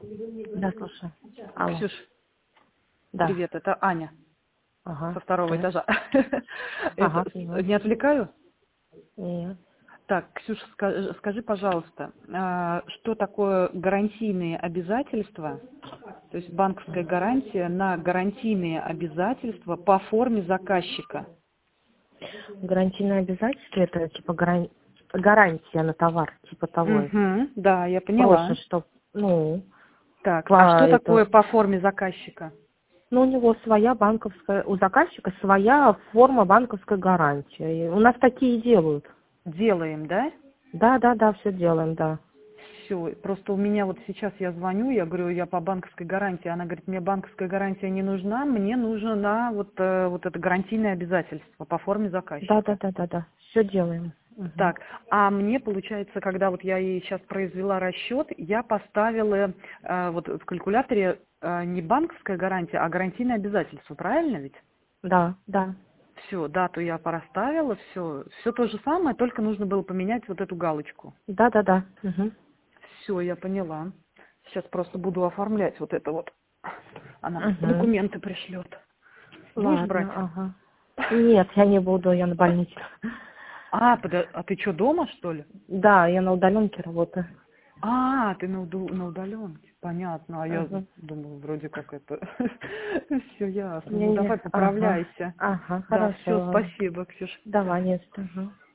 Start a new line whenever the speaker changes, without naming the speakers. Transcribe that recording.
Да, слушай. Алло.
Ксюш,
Да.
привет, это Аня
Ага.
со второго
Привет.
этажа.
Ага,
Это,
поняла.
не отвлекаю?
Нет.
Так, Ксюша, скажи, пожалуйста, что такое гарантийные обязательства, то есть банковская гарантия на гарантийные обязательства по форме заказчика?
Гарантийное обязательство это типа гарантия на товар, типа того.
Угу, да, я
Просто
поняла.
что, ну,
Так, а
по
что такое
это,
по форме заказчика?
ну, у него своя банковская, у заказчика своя форма банковской гарантии. И у нас такие делают.
Делаем, да?
Да, все делаем, да.
Все, просто у меня вот сейчас я звоню, я говорю, я по банковской гарантии, она говорит, мне банковская гарантия не нужна, мне нужно вот это гарантийное обязательство по форме заказчика.
Да. Все делаем. Мгм.
Так, а мне получается, когда вот я ей сейчас произвела расчет, я поставила вот в калькуляторе не банковская гарантия, а гарантийное обязательство, правильно ведь?
Да.
Все, дату я проставила, все то же самое, только нужно было поменять вот эту галочку.
Да. Мгм.
Все, я поняла. Сейчас просто буду оформлять вот это вот. Она мне
Мгм.
документы пришлет. Будешь брать?
Ладно, ага. Нет, я не буду, я на больнице.
А ты что, дома, что ли?
Да, я на удаленке работаю.
А, ты на удаленке. Понятно. А я
Ага.
думаю, вроде как это... Все ясно. Ну,
Не-не,
давай
ага.
поправляйся.
Ага,
Да,
хорошо,
все,
ладно.
спасибо, Ксюш.
Давай, не за что. Ага.